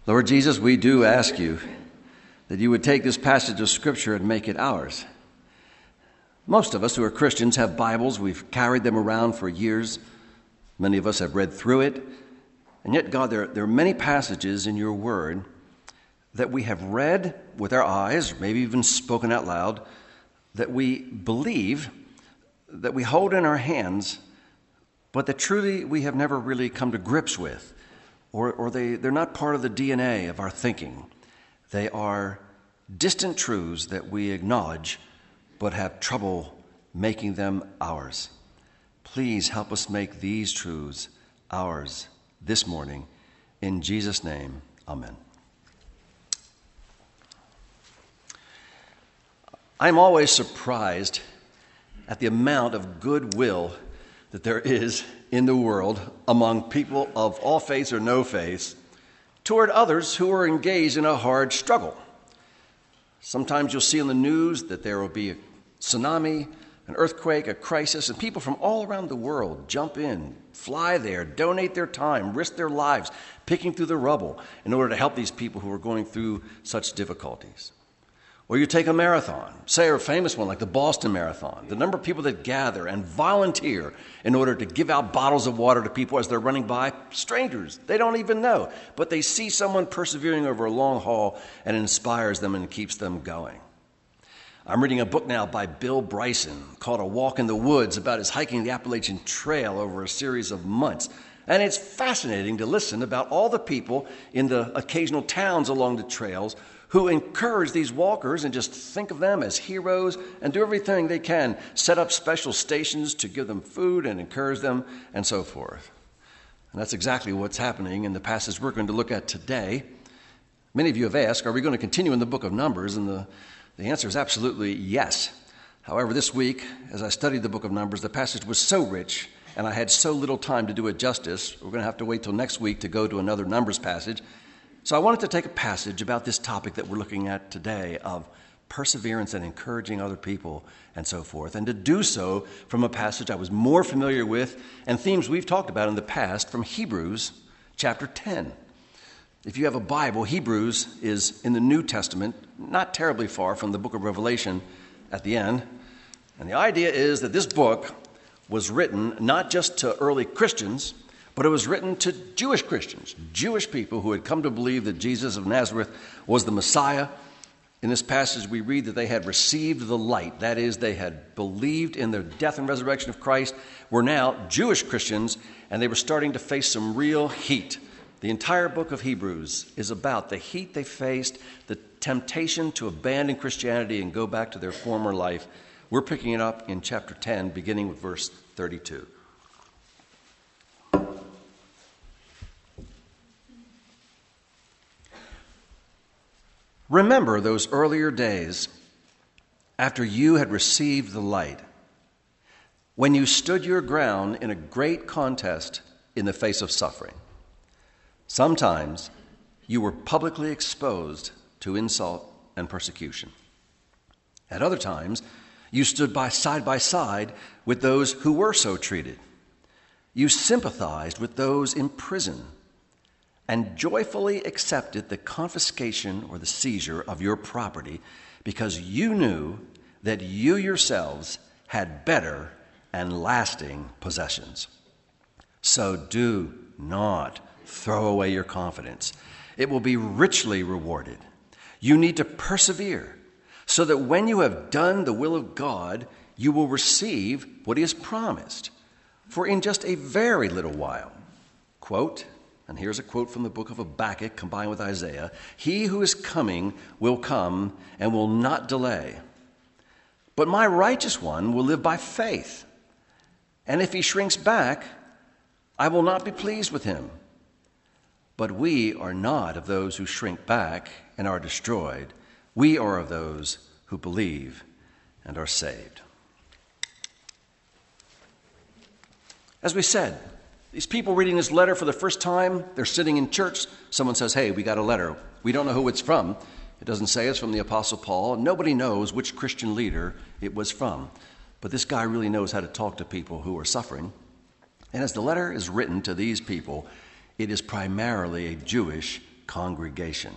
Lord Jesus, we do ask you that you would take this passage of Scripture and make it ours. Most of us who are Christians have Bibles. We've carried them around for years. Many of us have read through it. And yet, God, there are many passages in your word that we have read with our eyes, maybe even spoken out loud, that we believe, that we hold in our hands, but that truly we have never really come to grips with, or they're not part of the DNA of our thinking. They are distant truths that we acknowledge, but have trouble making them ours. Please help us make these truths ours this morning. In Jesus' name, amen. I'm always surprised at the amount of goodwill that there is in the world among people of all faiths or no faiths toward others who are engaged in a hard struggle. Sometimes you'll see on the news that there will be a tsunami, an earthquake, a crisis, and people from all around the world jump in, fly there, donate their time, risk their lives, picking through the rubble in order to help these people who are going through such difficulties. Or you take a marathon, say a famous one like the Boston Marathon, the number of people that gather and volunteer in order to give out bottles of water to people as they're running by, strangers, they don't even know, but they see someone persevering over a long haul and it inspires them and keeps them going. I'm reading a book now by Bill Bryson called A Walk in the Woods about his hiking the Appalachian Trail over a series of months. And it's fascinating to listen about all the people in the occasional towns along the trails who encourage these walkers and just think of them as heroes and do everything they can, set up special stations to give them food and encourage them and so forth. And that's exactly what's happening in the passage we're going to look at today. Many of you have asked, are we going to continue in the book of Numbers? And the answer is absolutely yes. However, this week, as I studied the book of Numbers, the passage was so rich and I had so little time to do it justice, we're going to have to wait till next week to go to another Numbers passage. So I wanted to take a passage about this topic that we're looking at today of perseverance and encouraging other people and so forth, and to do so from a passage I was more familiar with and themes we've talked about in the past from Hebrews chapter 10. If you have a Bible, Hebrews is in the New Testament, not terribly far from the book of Revelation at the end. And the idea is that this book was written not just to early Christians, but it was written to Jewish Christians, Jewish people who had come to believe that Jesus of Nazareth was the Messiah. In this passage, we read that they had received the light. That is, they had believed in the death and resurrection of Christ, were now Jewish Christians, and they were starting to face some real heat. The entire book of Hebrews is about the heat they faced, the temptation to abandon Christianity and go back to their former life. We're picking it up in chapter 10, beginning with verse 32. Remember those earlier days after you had received the light, when you stood your ground in a great contest in the face of suffering. Sometimes you were publicly exposed to insult and persecution. At other times, you stood side by side with those who were so treated. You sympathized with those in prison and joyfully accepted the confiscation or the seizure of your property because you knew that you yourselves had better and lasting possessions. So do not throw away your confidence. It will be richly rewarded. You need to persevere so that when you have done the will of God, you will receive what he has promised. For in just a very little while, quote, and here's a quote from the book of Habakkuk combined with Isaiah, he who is coming will come and will not delay. But my righteous one will live by faith. And if he shrinks back, I will not be pleased with him. But we are not of those who shrink back and are destroyed. We are of those who believe and are saved. As we said, these people reading this letter for the first time, they're sitting in church. Someone says, hey, we got a letter. We don't know who it's from. It doesn't say it's from the Apostle Paul. Nobody knows which Christian leader it was from. But this guy really knows how to talk to people who are suffering. And as the letter is written to these people, it is primarily a Jewish congregation.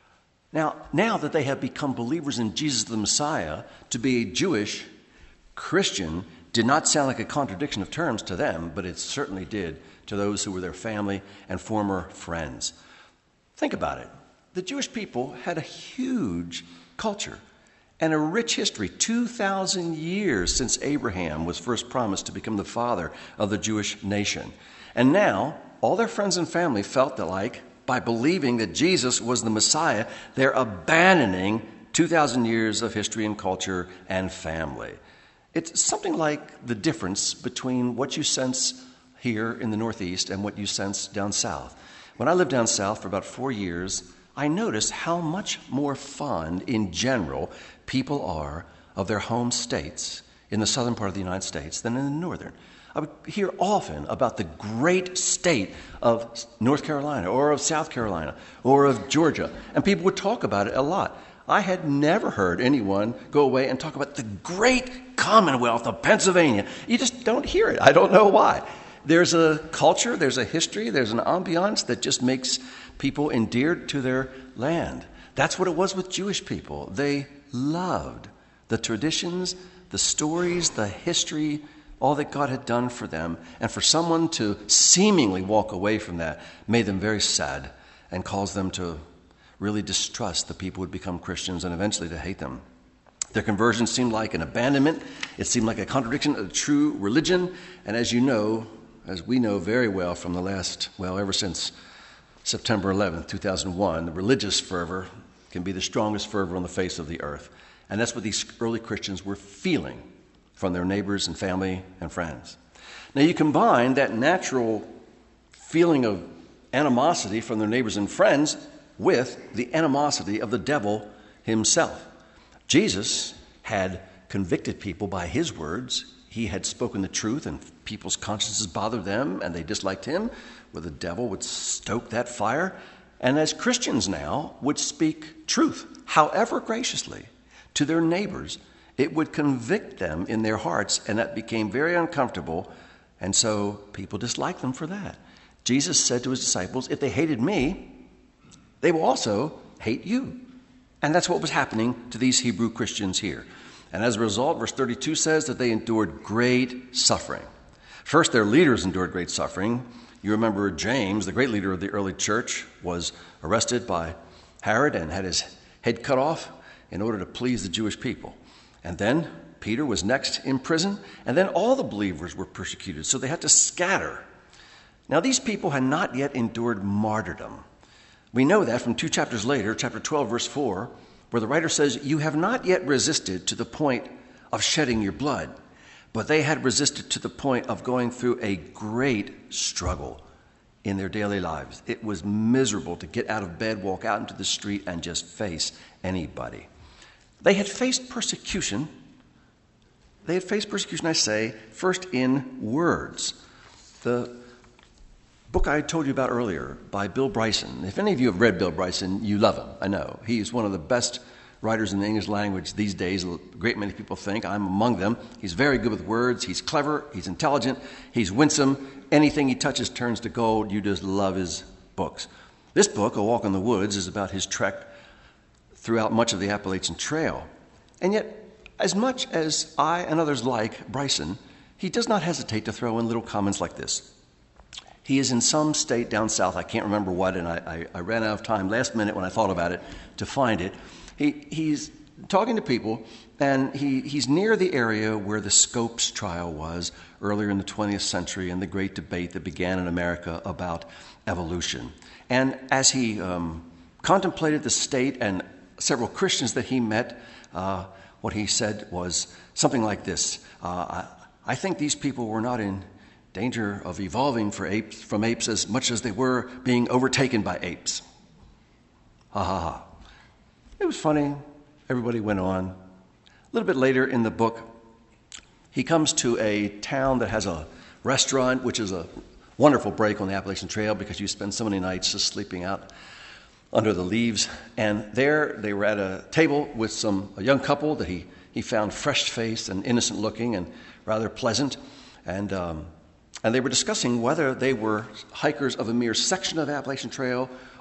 Now that they have become believers in Jesus the Messiah, to be a Jewish Christian did not sound like a contradiction of terms to them, but it certainly did to those who were their family and former friends. Think about it. The Jewish people had a huge culture and a rich history, 2,000 years since Abraham was first promised to become the father of the Jewish nation. And now, all their friends and family felt that, like, by believing that Jesus was the Messiah, they're abandoning 2,000 years of history and culture and family. It's something like the difference between what you sense here in the Northeast and what you sense down south. When I lived down south for about 4 years, I noticed how much more fond, in general, people are of their home states in the southern part of the United States than in the northern. I would hear often about the great state of North Carolina or of South Carolina or of Georgia, and people would talk about it a lot. I had never heard anyone go away and talk about the great Commonwealth of Pennsylvania. You just don't hear it. I don't know why. There's a culture, there's a history, there's an ambiance that just makes people endeared to their land. That's what it was with Jewish people. They loved the traditions, the stories, the history, all that God had done for them. And for someone to seemingly walk away from that made them very sad and caused them to really distrust the people who would become Christians and eventually to hate them. Their conversion seemed like an abandonment. It seemed like a contradiction of the true religion. And as you know, as we know very well from the last, ever since September 11th, 2001, the religious fervor can be the strongest fervor on the face of the earth. And that's what these early Christians were feeling from their neighbors and family and friends. Now you combine that natural feeling of animosity from their neighbors and friends with the animosity of the devil himself. Jesus had convicted people by his words. He had spoken the truth, and people's consciences bothered them, and they disliked him. Well, the devil would stoke that fire, and as Christians now would speak truth, however graciously, to their neighbors. It would convict them in their hearts, and that became very uncomfortable, and so people disliked them for that. Jesus said to his disciples, if they hated me, they will also hate you. And that's what was happening to these Hebrew Christians here. And as a result, verse 32 says that they endured great suffering. First, their leaders endured great suffering. You remember James, the great leader of the early church, was arrested by Herod and had his head cut off in order to please the Jewish people. And then Peter was next in prison, and then all the believers were persecuted, so they had to scatter. Now, these people had not yet endured martyrdom. We know that from 2 chapters later, chapter 12, verse 4, where the writer says, you have not yet resisted to the point of shedding your blood, but they had resisted to the point of going through a great struggle in their daily lives. It was miserable to get out of bed, walk out into the street, and just face anybody. They had faced persecution. I say, first in words. The book I told you about earlier by Bill Bryson. If any of you have read Bill Bryson, you love him, I know. He's one of the best writers in the English language these days. A great many people think. I'm among them. He's very good with words. He's clever. He's intelligent. He's winsome. Anything he touches turns to gold. You just love his books. This book, A Walk in the Woods, is about his trek throughout much of the Appalachian Trail. And yet, as much as I and others like Bryson, he does not hesitate to throw in little comments like this. He is in some state down south, I can't remember what, and I ran out of time last minute when I thought about it to find it. He's talking to people, and he's near the area where the Scopes trial was earlier in the 20th century and the great debate that began in America about evolution. And as he contemplated the state and several Christians that he met, what he said was something like this. I think these people were not in danger of evolving from apes as much as they were being overtaken by apes. Ha ha ha. It was funny. Everybody went on. A little bit later in the book, he comes to a town that has a restaurant, which is a wonderful break on the Appalachian Trail because you spend so many nights just sleeping out under the leaves. And there they were at a table with a young couple that he found fresh-faced and innocent-looking and rather pleasant. And they were discussing whether they were hikers of a mere section of the Appalachian Trail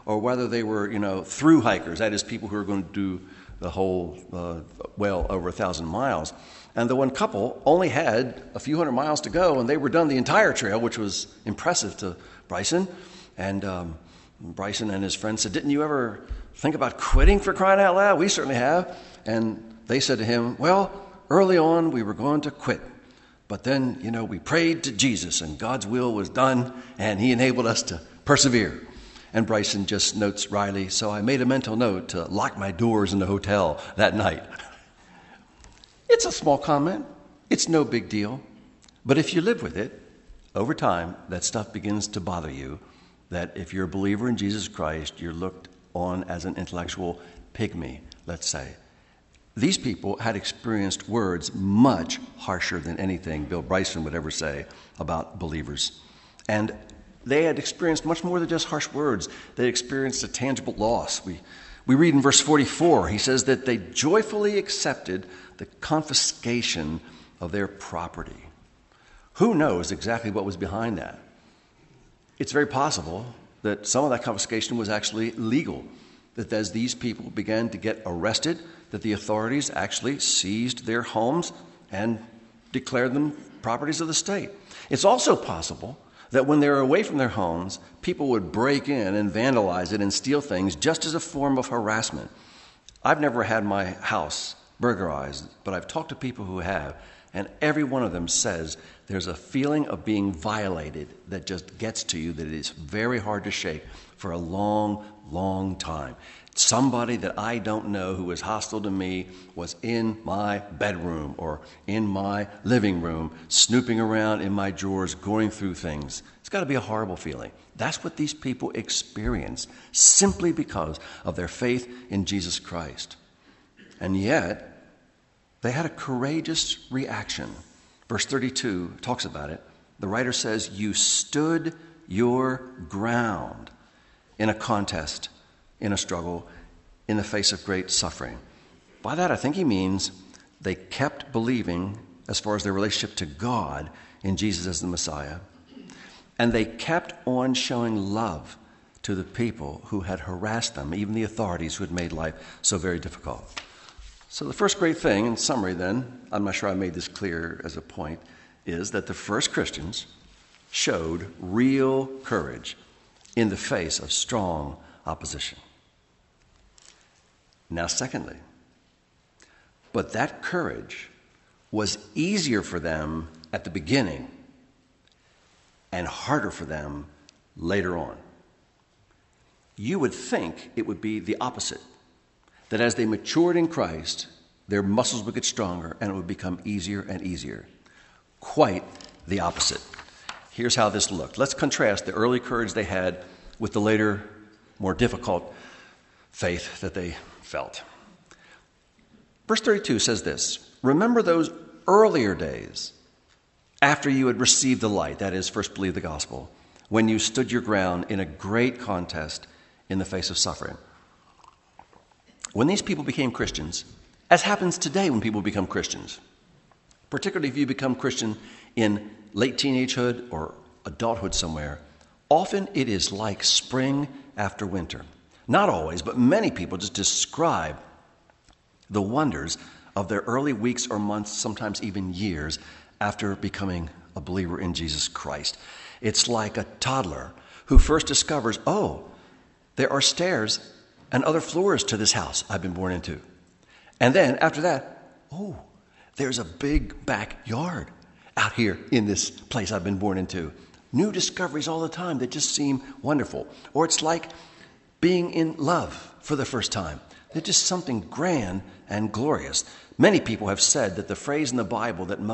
or whether they were, through hikers, that is, people who are going to do the whole, well over 1,000 miles. And the one couple only had a few hundred miles to go, and they were done the entire trail, which was impressive to Bryson. And Bryson and his friend said, "Didn't you ever think about quitting, for crying out loud? We certainly have." And they said to him, "Well, early on we were going to quit. But then, we prayed to Jesus, and God's will was done, and he enabled us to persevere." And Bryson just notes wryly, "So I made a mental note to lock my doors in the hotel that night." It's a small comment. It's no big deal. But if you live with it, over time, that stuff begins to bother you, that if you're a believer in Jesus Christ, you're looked on as an intellectual pygmy, let's say. These people had experienced words much harsher than anything Bill Bryson would ever say about believers. And they had experienced much more than just harsh words. They experienced a tangible loss. We read in verse 44, he says that they joyfully accepted the confiscation of their property. Who knows exactly what was behind that? It's very possible that some of that confiscation was actually legal, that as these people began to get arrested, that the authorities actually seized their homes and declared them properties of the state. It's also possible that when they were away from their homes, people would break in and vandalize it and steal things just as a form of harassment. I've never had my house burglarized, but I've talked to people who have, and every one of them says there's a feeling of being violated that just gets to you that is very hard to shake for a long, long time. Somebody that I don't know who is hostile to me was in my bedroom or in my living room, snooping around in my drawers, going through things. It's got to be a horrible feeling. That's what these people experienced simply because of their faith in Jesus Christ. And yet, they had a courageous reaction. Verse 32 talks about it. The writer says, "You stood your ground in a contest, in a struggle, in the face of great suffering." By that, I think he means they kept believing as far as their relationship to God in Jesus as the Messiah. And they kept on showing love to the people who had harassed them, even the authorities who had made life so very difficult. So the first great thing, in summary then, I'm not sure I made this clear as a point, is that the first Christians showed real courage in the face of strong opposition. Now, secondly, but that courage was easier for them at the beginning and harder for them later on. You would think it would be the opposite, that as they matured in Christ, their muscles would get stronger and it would become easier and easier. Quite the opposite. Here's how this looked. Let's contrast the early courage they had with the later, more difficult faith that they felt. Verse 32 says this, "Remember those earlier days after you had received the light," that is, first believed the gospel, "when you stood your ground in a great contest in the face of suffering." When these people became Christians, as happens today when people become Christians, particularly if you become Christian in late teenagehood or adulthood somewhere, often it is like spring after winter. Not always, but many people just describe the wonders of their early weeks or months, sometimes even years, after becoming a believer in Jesus Christ. It's like a toddler who first discovers, oh, there are stairs and other floors to this house I've been born into. And then after that, oh, there's a big backyard out here in this place I've been born into. New discoveries all the time that just seem wonderful. Or it's like being in love for the first time. It's just something grand and glorious. Many people have said that the phrase in the Bible that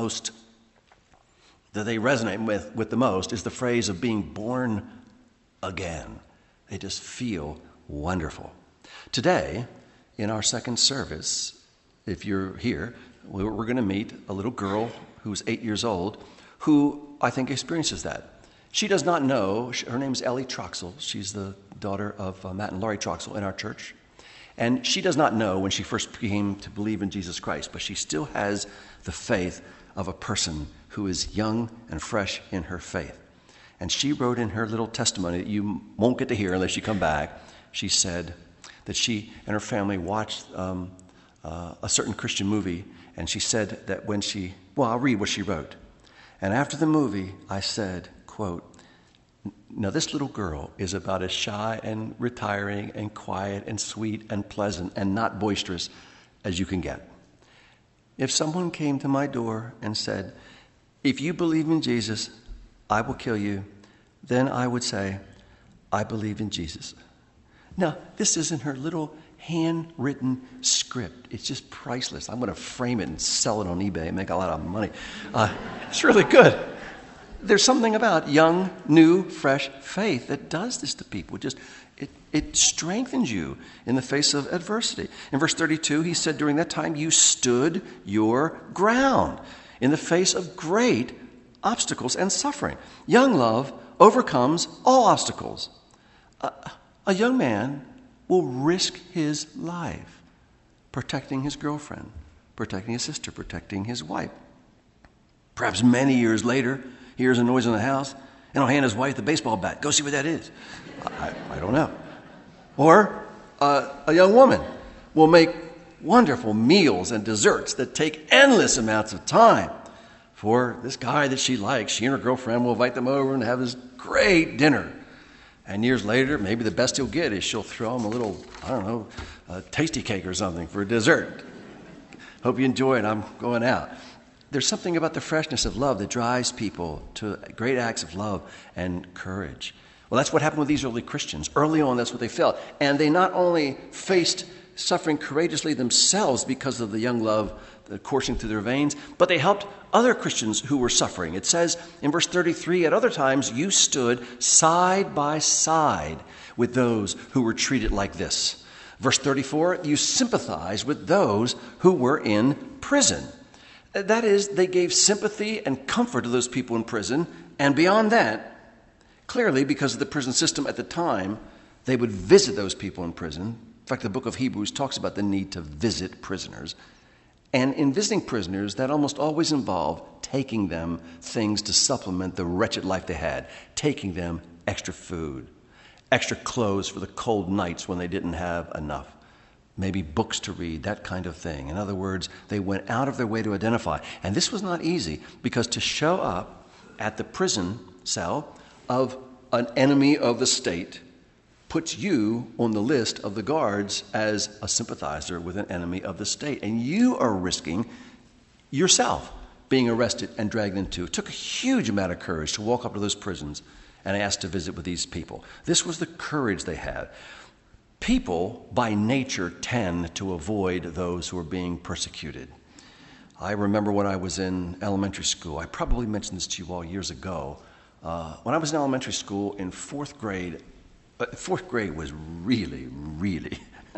they resonate with the most is the phrase of being born again. They just feel wonderful. Today, in our second service, if you're here, we're going to meet a little girl who's 8 years old who I think experiences that. She does not know, her name is Ellie Troxel. She's the daughter of Matt and Laurie Troxel in our church. And she does not know when she first came to believe in Jesus Christ, but she still has the faith of a person who is young and fresh in her faith. And she wrote in her little testimony that you won't get to hear unless you come back, she said that she and her family watched a certain Christian movie, and she said that I'll read what she wrote. And after the movie, I said, quote, "Now this little girl is about as shy and retiring and quiet and sweet and pleasant and not boisterous as you can get. If someone came to my door and said, 'If you believe in Jesus, I will kill you,' then I would say, 'I believe in Jesus.'" Now, this is in her little handwritten script. It's just priceless. I'm going to frame it and sell it on eBay and make a lot of money. It's really good. There's something about young, new, fresh faith that does this to people. It strengthens you in the face of adversity. In verse 32, he said, "During that time you stood your ground in the face of great obstacles and suffering." Young love overcomes all obstacles. A young man will risk his life protecting his girlfriend, protecting his sister, protecting his wife. Perhaps many years later, he hears a noise in the house, and he'll hand his wife the baseball bat. "Go see what that is." I don't know. Or a young woman will make wonderful meals and desserts that take endless amounts of time for this guy that she likes. She and her girlfriend will invite them over and have this great dinner. And years later, maybe the best he'll get is she'll throw him a little, a tasty cake or something for dessert. "Hope you enjoy it. I'm going out." There's something about the freshness of love that drives people to great acts of love and courage. Well, that's what happened with these early Christians. Early on, that's what they felt. And they not only faced suffering courageously themselves because of the young love coursing through their veins, but they helped other Christians who were suffering. It says in verse 33, "At other times you stood side by side with those who were treated like this." Verse 34, "You sympathized with those who were in prison." That is, they gave sympathy and comfort to those people in prison. And beyond that, clearly because of the prison system at the time, they would visit those people in prison. In fact, the book of Hebrews talks about the need to visit prisoners. And in visiting prisoners, that almost always involved taking them things to supplement the wretched life they had, taking them extra food, extra clothes for the cold nights when they didn't have enough, maybe books to read, that kind of thing. In other words, they went out of their way to identify. And this was not easy, because to show up at the prison cell of an enemy of the state puts you on the list of the guards as a sympathizer with an enemy of the state. And you are risking yourself being arrested and dragged into. It took a huge amount of courage to walk up to those prisons and ask to visit with these people. This was the courage they had. People, by nature, tend to avoid those who are being persecuted. I remember when I was in elementary school, I probably mentioned this to you all years ago. When I was in elementary school in fourth grade was really, really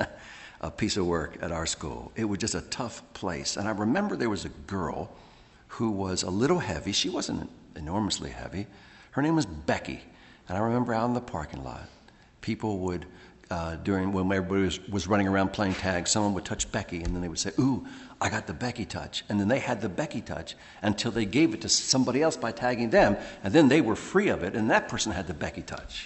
a piece of work at our school. It was just a tough place. And I remember there was a girl who was a little heavy. She wasn't enormously heavy. Her name was Becky. And I remember out in the parking lot, people would, when everybody was running around playing tag, someone would touch Becky, and then they would say, "Ooh, I got the Becky touch." And then they had the Becky touch until they gave it to somebody else by tagging them, and then they were free of it, and that person had the Becky touch.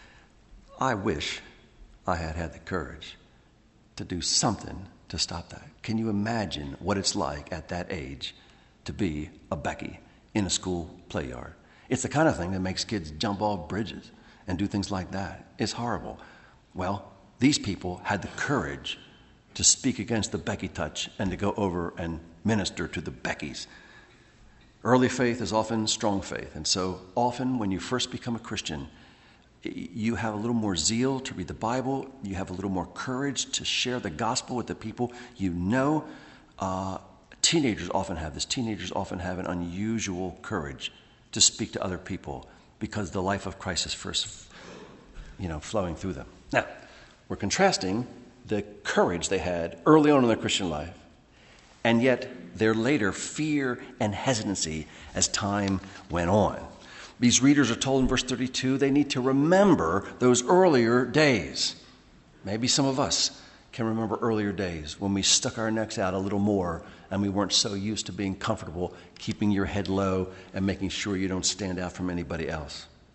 I wish I had the courage to do something to stop that. Can you imagine what it's like at that age to be a Becky in a school play yard? It's the kind of thing that makes kids jump off bridges and do things like that. It's horrible. Well, these people had the courage to speak against the Becky touch and to go over and minister to the Beckys. Early faith is often strong faith. And so often when you first become a Christian, you have a little more zeal to read the Bible. You have a little more courage to share the gospel with the people you know. Teenagers often have this. Teenagers often have an unusual courage to speak to other people because the life of Christ is first, flowing through them. Now, we're contrasting the courage they had early on in their Christian life, and yet their later fear and hesitancy as time went on. These readers are told in verse 32 they need to remember those earlier days. Maybe some of us can remember earlier days when we stuck our necks out a little more and we weren't so used to being comfortable, keeping your head low and making sure you don't stand out from anybody else.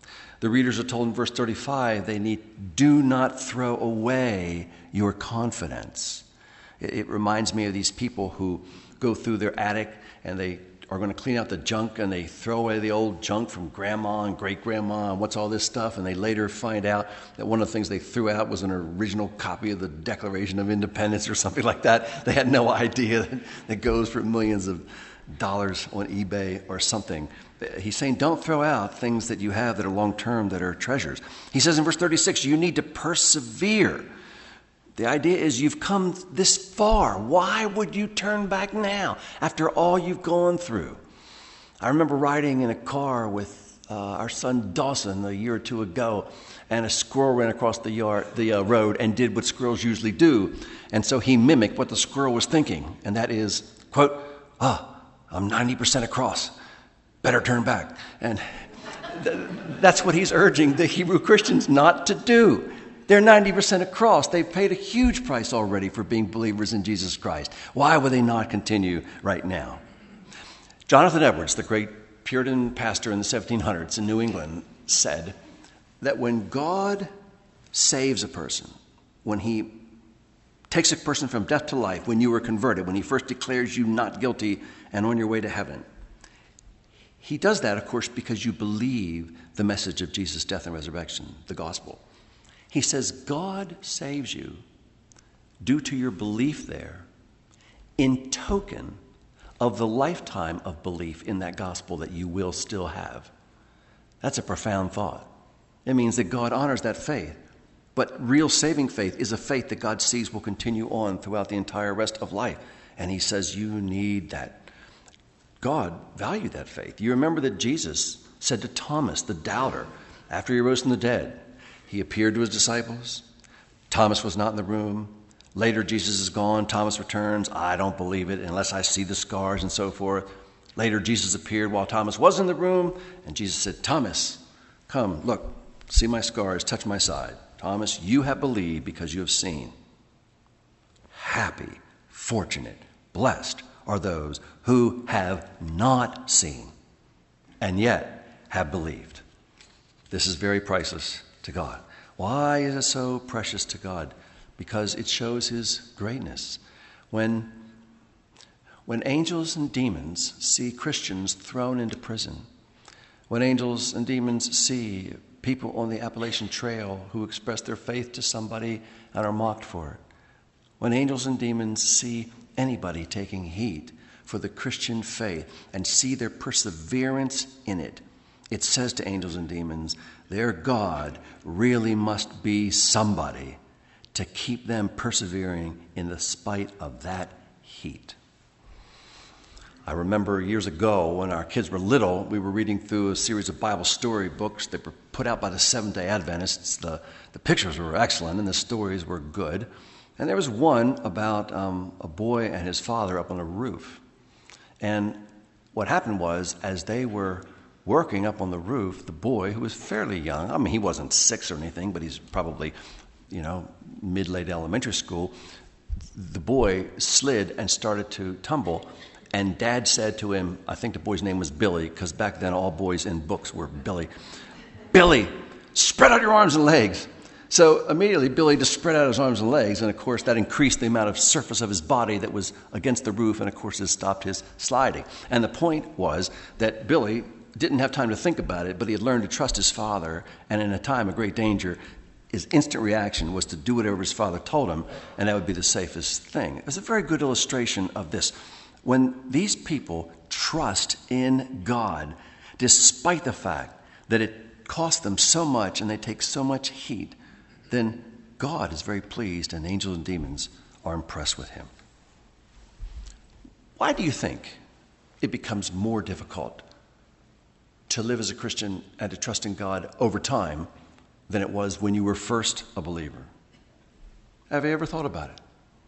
The readers are told in verse 35 do not throw away your confidence. It reminds me of these people who go through their attic and they are going to clean out the junk, and they throw away the old junk from grandma and great-grandma and what's all this stuff, and they later find out that one of the things they threw out was an original copy of the Declaration of Independence or something like that. They had no idea that goes for millions of dollars on eBay or something. He's saying don't throw out things that you have that are long-term, that are treasures. He says in verse 36, you need to persevere. The idea is you've come this far. Why would you turn back now after all you've gone through? I remember riding in a car with our son Dawson a year or two ago, and a squirrel ran across the road and did what squirrels usually do. And so he mimicked what the squirrel was thinking, and that is, quote, I'm 90% across. Better turn back. And that's what he's urging the Hebrew Christians not to do. They're 90% across. They've paid a huge price already for being believers in Jesus Christ. Why would they not continue right now? Jonathan Edwards, the great Puritan pastor in the 1700s in New England, said that when God saves a person, when he takes a person from death to life, when you were converted, when he first declares you not guilty and on your way to heaven, he does that, of course, because you believe the message of Jesus' death and resurrection, the gospel. He says God saves you due to your belief there in token of the lifetime of belief in that gospel that you will still have. That's a profound thought. It means that God honors that faith. But real saving faith is a faith that God sees will continue on throughout the entire rest of life. And he says you need that. God valued that faith. You remember that Jesus said to Thomas, the doubter, after he rose from the dead, he appeared to his disciples. Thomas was not in the room. Later, Jesus is gone. Thomas returns. I don't believe it unless I see the scars and so forth. Later, Jesus appeared while Thomas was in the room. And Jesus said, Thomas, come, look, see my scars, touch my side. Thomas, you have believed because you have seen. Happy, fortunate, blessed are those who have not seen and yet have believed. This is very priceless to God. Why is it so precious to God? Because it shows his greatness. When angels and demons see Christians thrown into prison, when angels and demons see people on the Appalachian Trail who express their faith to somebody and are mocked for it, when angels and demons see anybody taking heed for the Christian faith and see their perseverance in it, it says to angels and demons, their God really must be somebody to keep them persevering in the spite of that heat. I remember years ago when our kids were little, we were reading through a series of Bible story books that were put out by the Seventh-day Adventists. The pictures were excellent and the stories were good. And there was one about a boy and his father up on a roof. And what happened was, as they were working up on the roof, the boy, who was fairly young, I mean, he wasn't 6 or anything, but he's probably, mid-late elementary school, the boy slid and started to tumble. And Dad said to him, I think the boy's name was Billy, because back then all boys in books were Billy. Billy, spread out your arms and legs. So immediately Billy just spread out his arms and legs, and of course that increased the amount of surface of his body that was against the roof, and of course it stopped his sliding. And the point was that Billy didn't have time to think about it, but he had learned to trust his father, and in a time of great danger, his instant reaction was to do whatever his father told him, and that would be the safest thing. It was a very good illustration of this. When these people trust in God, despite the fact that it costs them so much and they take so much heat, then God is very pleased and angels and demons are impressed with him. Why do you think it becomes more difficult to live as a Christian and to trust in God over time than it was when you were first a believer? Have you ever thought about it?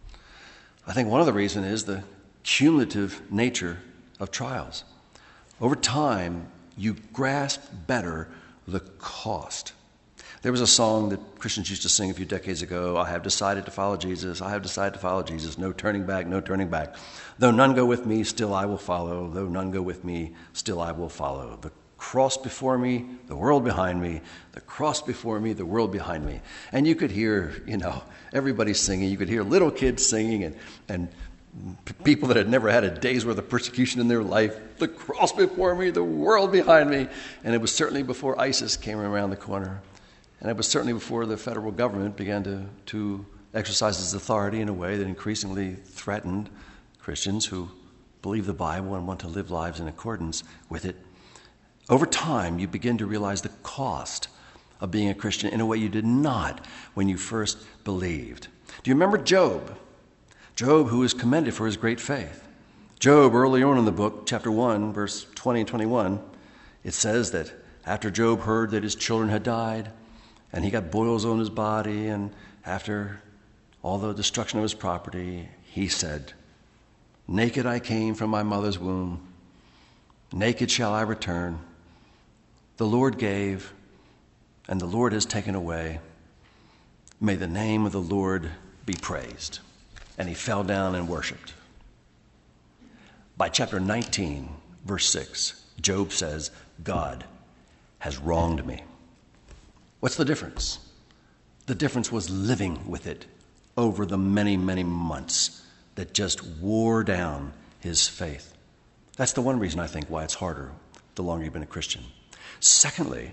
I think one of the reasons is the cumulative nature of trials. Over time, you grasp better the cost. There was a song that Christians used to sing a few decades ago, I have decided to follow Jesus, I have decided to follow Jesus, no turning back, no turning back. Though none go with me, still I will follow. Though none go with me, still I will follow. The cross before me, the world behind me, the cross before me, the world behind me. And you could hear, everybody singing. You could hear little kids singing and people that had never had a day's worth of persecution in their life. The cross before me, the world behind me. And it was certainly before ISIS came around the corner. And it was certainly before the federal government began to exercise its authority in a way that increasingly threatened Christians who believe the Bible and want to live lives in accordance with it. Over time, you begin to realize the cost of being a Christian in a way you did not when you first believed. Do you remember Job? Job, who is commended for his great faith. Job, early on in the book, chapter 1, verse 20 and 21, it says that after Job heard that his children had died, and he got boils on his body, and after all the destruction of his property, he said, "Naked I came from my mother's womb. Naked shall I return. The Lord gave, and the Lord has taken away. May the name of the Lord be praised." And he fell down and worshiped. By chapter 19, verse 6, Job says, "God has wronged me." What's the difference? The difference was living with it over the many, many months that just wore down his faith. That's the one reason I think why it's harder the longer you've been a Christian. Secondly,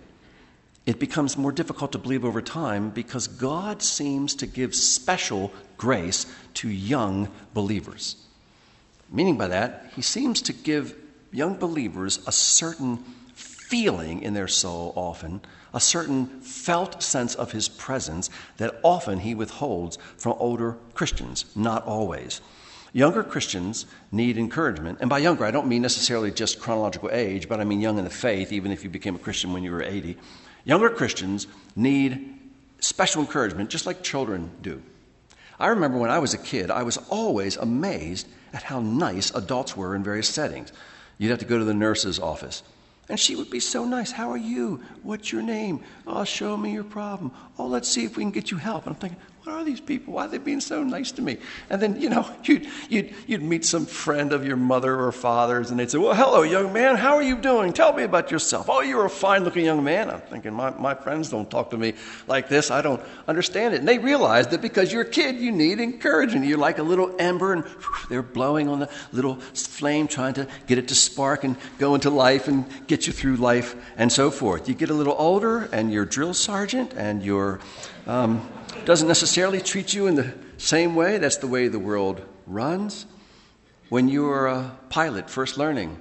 it becomes more difficult to believe over time because God seems to give special grace to young believers. Meaning by that, he seems to give young believers a certain feeling in their soul often, a certain felt sense of his presence that often he withholds from older Christians, not always. Younger Christians need encouragement. And by younger, I don't mean necessarily just chronological age, but I mean young in the faith, even if you became a Christian when you were 80. Younger Christians need special encouragement, just like children do. I remember when I was a kid, I was always amazed at how nice adults were in various settings. You'd have to go to the nurse's office, and she would be so nice. "How are you? What's your name? Oh, show me your problem. Oh, let's see if we can get you help." And I'm thinking, what are these people? Why are they being so nice to me? And then, you'd meet some friend of your mother or father's, and they'd say, "Well, hello, young man. How are you doing? Tell me about yourself." "Oh, you're a fine-looking young man." I'm thinking, my friends don't talk to me like this. I don't understand it. And they realize that because you're a kid, you need encouragement. You're like a little ember, and they're blowing on the little flame, trying to get it to spark and go into life and get you through life and so forth. You get a little older, and your drill sergeant and your doesn't necessarily treat you in the same way. That's the way the world runs. When you're a pilot first learning,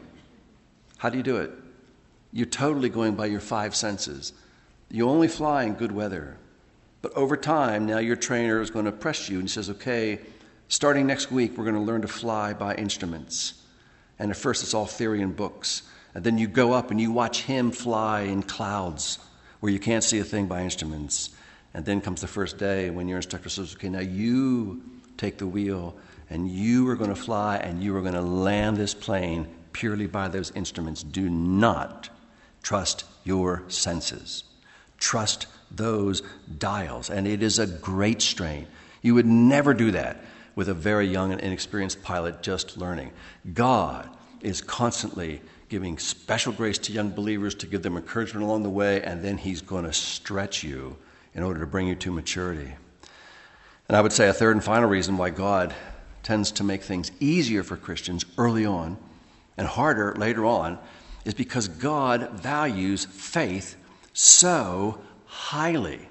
how do you do it? You're totally going by your five senses. You only fly in good weather. But over time, now your trainer is going to press you and he says, "Okay, starting next week, we're going to learn to fly by instruments." And at first, it's all theory and books. And then you go up and you watch him fly in clouds where you can't see a thing by instruments. And then comes the first day when your instructor says, "Okay, now you take the wheel and you are going to fly and you are going to land this plane purely by those instruments. Do not trust your senses. Trust those dials." And it is a great strain. You would never do that with a very young and inexperienced pilot just learning. God is constantly giving special grace to young believers to give them encouragement along the way, and then he's going to stretch you in order to bring you to maturity. And I would say a third and final reason why God tends to make things easier for Christians early on and harder later on is because God values faith so highly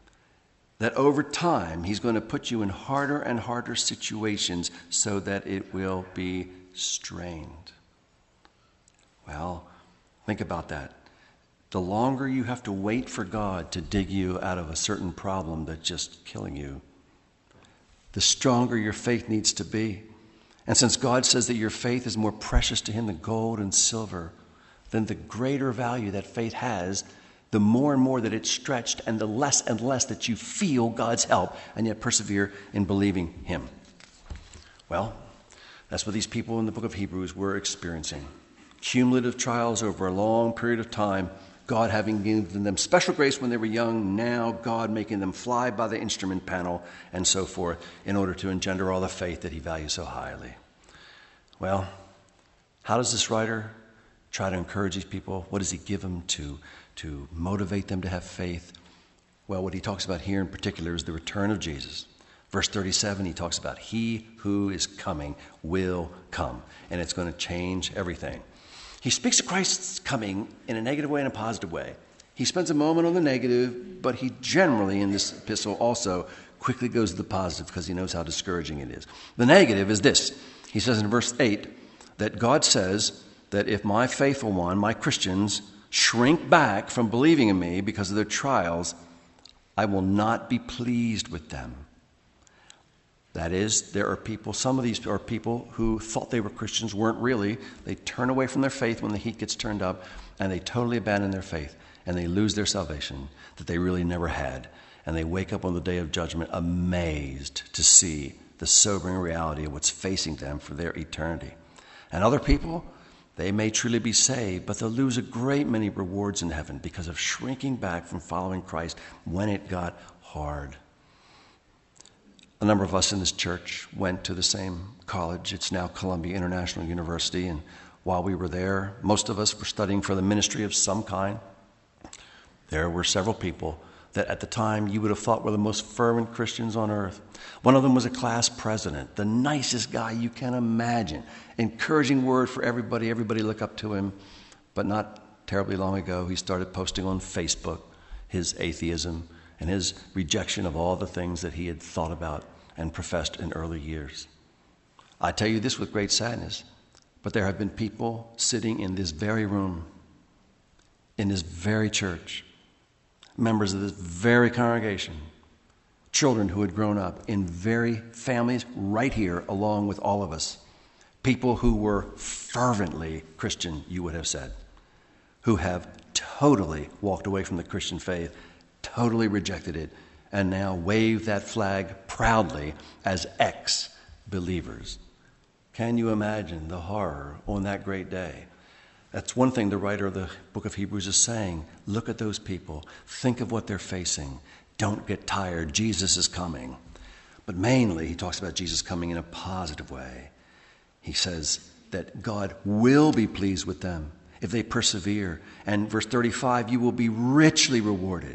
that over time he's going to put you in harder and harder situations so that it will be strained. Well, think about that. The longer you have to wait for God to dig you out of a certain problem that's just killing you, the stronger your faith needs to be. And since God says that your faith is more precious to him than gold and silver, then the greater value that faith has, the more and more that it's stretched, and the less and less that you feel God's help and yet persevere in believing him. Well, that's what these people in the book of Hebrews were experiencing. Cumulative trials over a long period of time, God having given them special grace when they were young, now God making them fly by the instrument panel and so forth in order to engender all the faith that he values so highly. Well, how does this writer try to encourage these people? What does he give them to motivate them to have faith? Well, what he talks about here in particular is the return of Jesus. Verse 37, he talks about he who is coming will come, and it's going to change everything. He speaks of Christ's coming in a negative way and a positive way. He spends a moment on the negative, but he generally, in this epistle also, quickly goes to the positive because he knows how discouraging it is. The negative is this. He says in verse 8 that God says that if my faithful one, my Christians, shrink back from believing in me because of their trials, I will not be pleased with them. That is, there are people, some of these are people who thought they were Christians, weren't really. They turn away from their faith when the heat gets turned up, and they totally abandon their faith, and they lose their salvation that they really never had. And they wake up on the day of judgment amazed to see the sobering reality of what's facing them for their eternity. And other people, they may truly be saved, but they'll lose a great many rewards in heaven because of shrinking back from following Christ when it got hard. A number of us in this church went to the same college. It's now Columbia International University. And while we were there, most of us were studying for the ministry of some kind. There were several people that at the time you would have thought were the most fervent Christians on earth. One of them was a class president, the nicest guy you can imagine. Encouraging word for everybody. Everybody look up to him. But not terribly long ago, he started posting on Facebook his atheism and his rejection of all the things that he had thought about and professed in early years. I tell you this with great sadness, but there have been people sitting in this very room, in this very church, members of this very congregation, children who had grown up in very families right here along with all of us, people who were fervently Christian, you would have said, who have totally walked away from the Christian faith, totally rejected it, and now wave that flag proudly as ex-believers. Can you imagine the horror on that great day? That's one thing the writer of the book of Hebrews is saying. Look at those people. Think of what they're facing. Don't get tired. Jesus is coming. But mainly, he talks about Jesus coming in a positive way. He says that God will be pleased with them if they persevere. And verse 35, you will be richly rewarded.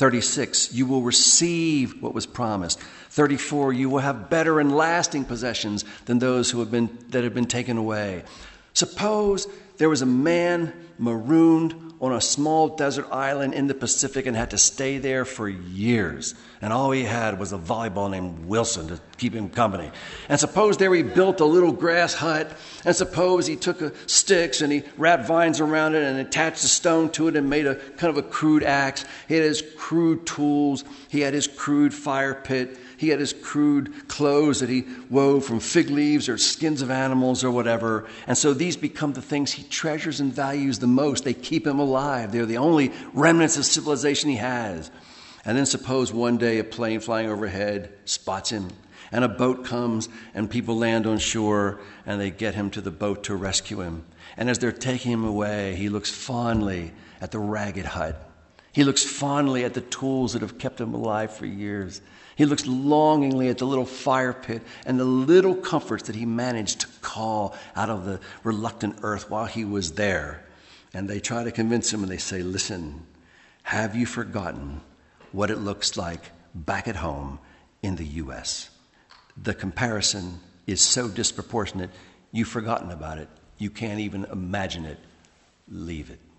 36, you will receive what was promised. 34, you will have better and lasting possessions than those that have been taken away. Suppose there was a man marooned on a small desert island in the Pacific and had to stay there for years. And all he had was a volleyball named Wilson to keep him company. And suppose there he built a little grass hut. And suppose he took sticks and he wrapped vines around it and attached a stone to it and made a kind of a crude axe. He had his crude tools. He had his crude fire pit. He had his crude clothes that he wove from fig leaves or skins of animals or whatever. And so these become the things he treasures and values the most. They keep him alive. They're the only remnants of civilization he has. And then suppose one day a plane flying overhead spots him, and a boat comes and people land on shore and they get him to the boat to rescue him. And as they're taking him away, he looks fondly at the ragged hut. He looks fondly at the tools that have kept him alive for years. He looks longingly at the little fire pit and the little comforts that he managed to call out of the reluctant earth while he was there. And they try to convince him and they say, listen, have you forgotten what it looks like back at home in the U.S.? The comparison is so disproportionate, you've forgotten about it. You can't even imagine it. Leave it.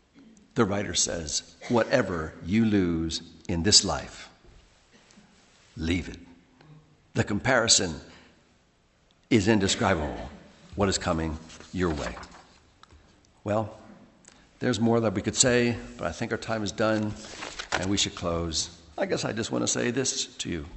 The writer says, whatever you lose in this life, leave it. The comparison is indescribable. What is coming your way? Well, there's more that we could say, but I think our time is done and we should close. I guess I just want to say this to you.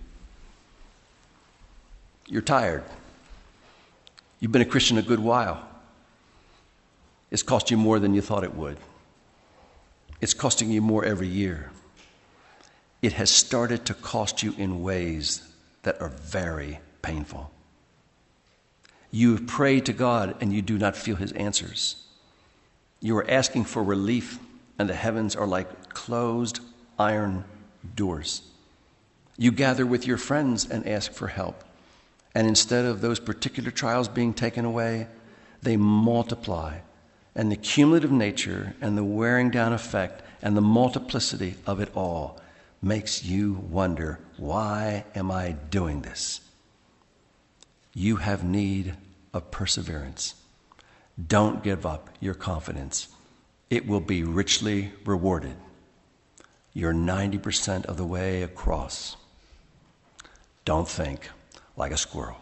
You're tired. You've been a Christian a good while. It's cost you more than you thought it would. It's costing you more every year. It has started to cost you in ways that are very painful. You have prayed to God and you do not feel his answers. You are asking for relief and the heavens are like closed iron doors. You gather with your friends and ask for help. And instead of those particular trials being taken away, they multiply and the cumulative nature and the wearing down effect and the multiplicity of it all makes you wonder, why am I doing this? You have need of perseverance. Don't give up your confidence. It will be richly rewarded. You're 90% of the way across. Don't think like a squirrel.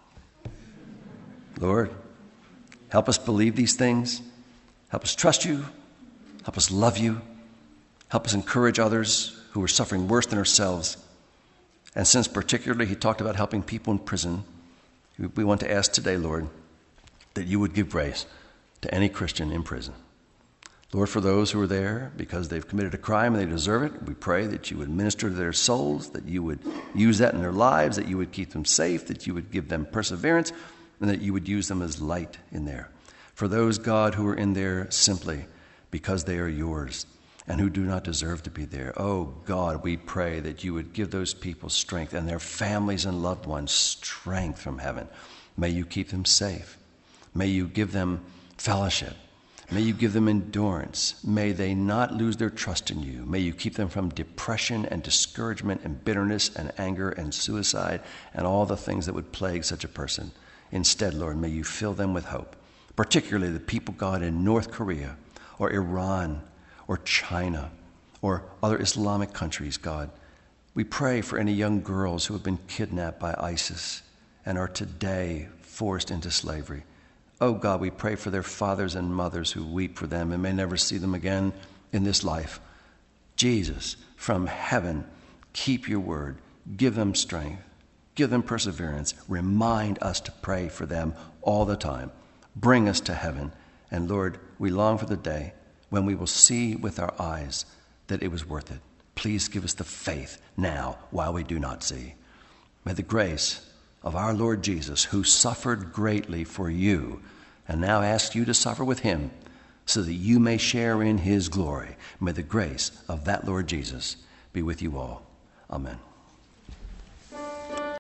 Lord, help us believe these things. Help us trust you. Help us love you. Help us encourage others who are suffering worse than ourselves. And since particularly he talked about helping people in prison, we want to ask today, Lord, that you would give grace to any Christian in prison. Lord, for those who are there because they've committed a crime and they deserve it, we pray that you would minister to their souls, that you would use that in their lives, that you would keep them safe, that you would give them perseverance, and that you would use them as light in there. For those, God, who are in there simply because they are yours and who do not deserve to be there, oh God, we pray that you would give those people strength and their families and loved ones strength from heaven. May you keep them safe. May you give them fellowship. May you give them endurance. May they not lose their trust in you. May you keep them from depression and discouragement and bitterness and anger and suicide and all the things that would plague such a person. Instead, Lord, may you fill them with hope, particularly the people, God, in North Korea or Iran or China or other Islamic countries, God. We pray for any young girls who have been kidnapped by ISIS and are today forced into slavery. Oh God, we pray for their fathers and mothers who weep for them and may never see them again in this life. Jesus, from heaven, keep your word. Give them strength. Give them perseverance. Remind us to pray for them all the time. Bring us to heaven. And Lord, we long for the day when we will see with our eyes that it was worth it. Please give us the faith now while we do not see. May the grace of our Lord Jesus, who suffered greatly for you and now asks you to suffer with him so that you may share in his glory. May the grace of that Lord Jesus be with you all. Amen.